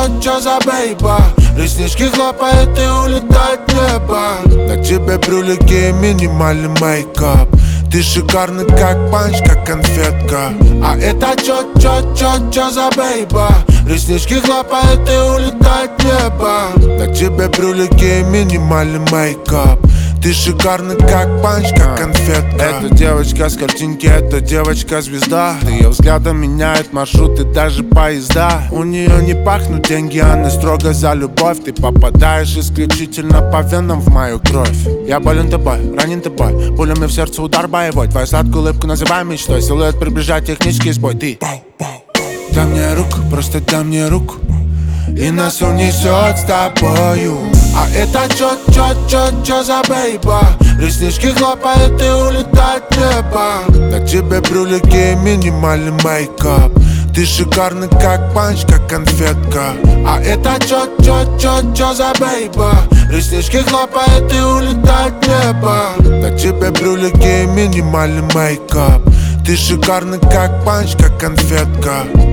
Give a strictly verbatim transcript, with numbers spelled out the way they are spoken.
чё, чё за бейба? Реснички хлопают и улетает в небо. На тебе брюлики и минимальный мейкап. Ты шикарный как панч, как конфетка. А это чё, чё, чё, чё за бейба? Реснички хлопают и улетает в небо. На тебе брюлики и минимальный мейкап. Ты шикарный как панч, как конфетка. Эта девочка с картинки, эта девочка звезда. Ее взглядом меняет маршруты, даже поезда. У нее не пахнут деньги, она строго за любовь. Ты попадаешь исключительно по венам в мою кровь. Я болен тобой, ранен тобой, пулями в сердце удар боевой. Твою сладкую улыбку называй мечтой, силуэт приближает технический сбой. Ты дай мне руку, просто дай мне руку, и нас унесет с тобою. А это чё, чё, чё, чё за бейба? Реснички хлопают и улетает в небо. На тебе брюлики и минимальный мейкап. Ты шикарный как панч, как конфетка. А это чё, чё, чё, чё за бейба? Реснички хлопают и улетает в небо. На тебе брюлики и минимальный мейкап. Ты шикарный как панч, как конфетка.